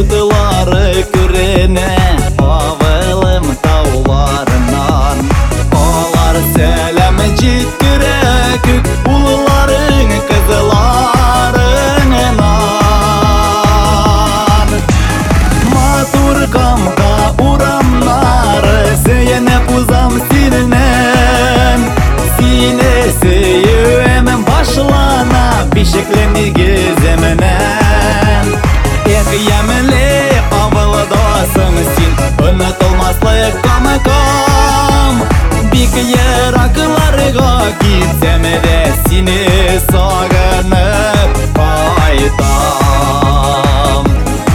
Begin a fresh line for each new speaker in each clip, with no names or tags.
Утылары күрене авылым тауларынан. Алар сәлем җиткерә күк улларың кызларыңнан. Матур камка урамнары сөйенеп узам синнән. Сине сөюем башлана бишекле нигеземнән. Ямле авылдасың син, онытылмаслык камыкам. Бик еракларга китсәм дә сине сагынып кайтам.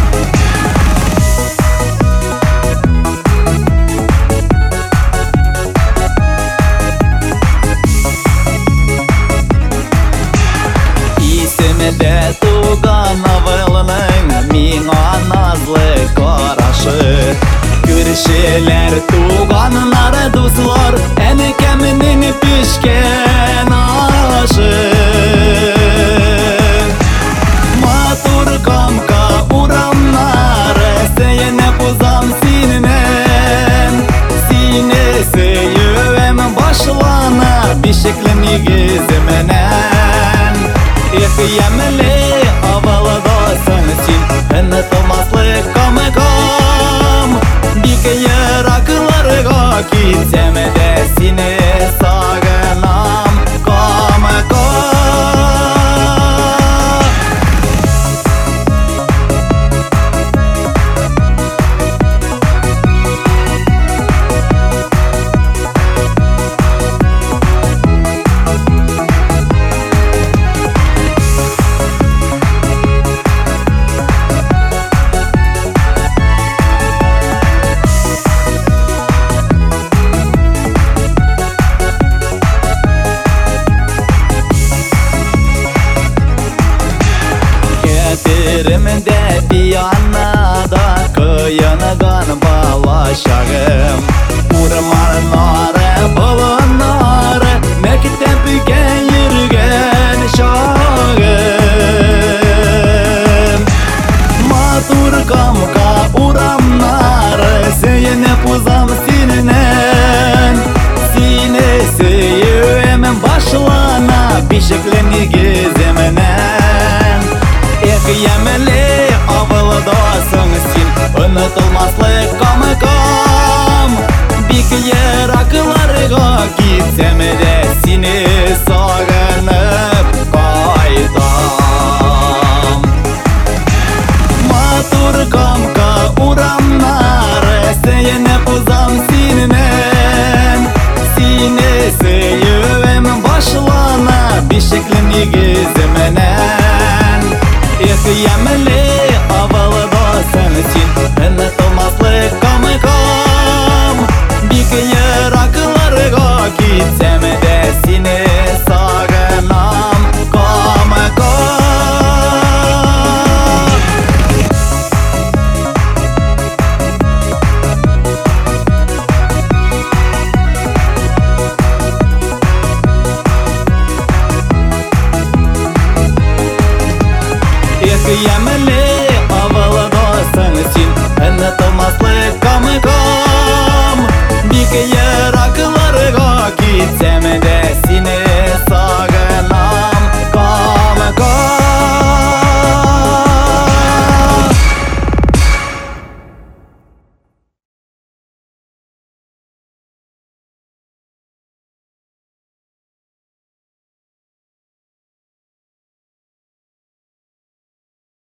Исемдә туган авылның миңа назлы карашы. Күршеләр, туганнар, дуслар, әнекәмнең пешкән ашы. Матур камка урамнары сөйенеп узам синнән. Сине сөюем башлана бишекле нигеземнән. Ямле авылдасың син, онытылмаслык камыкам. Бик еракларга китсәм дә сине сагынам камыкам. Хәтеремдә пианада кыйынган балачагым. Урманнары, болыннары, мәктәпкә йөргән чагым. Матур камка урамнары сөйенеп узам синнән. Сине сөюем башлана бишекле нигеземнән. Ямле авылдасың син, онытылмаслык камыкам. Бик еракларга китсәм дә сине сагынып кайтам. Матур камка урамнары сөйенеп узам синнән. Сине сөюем башлана бишекле нигеземнән. Ямле авылдасың син, онытылмаслык камыкам. Бик еракларга китсәм дә сине сагынам камыкам. Ямле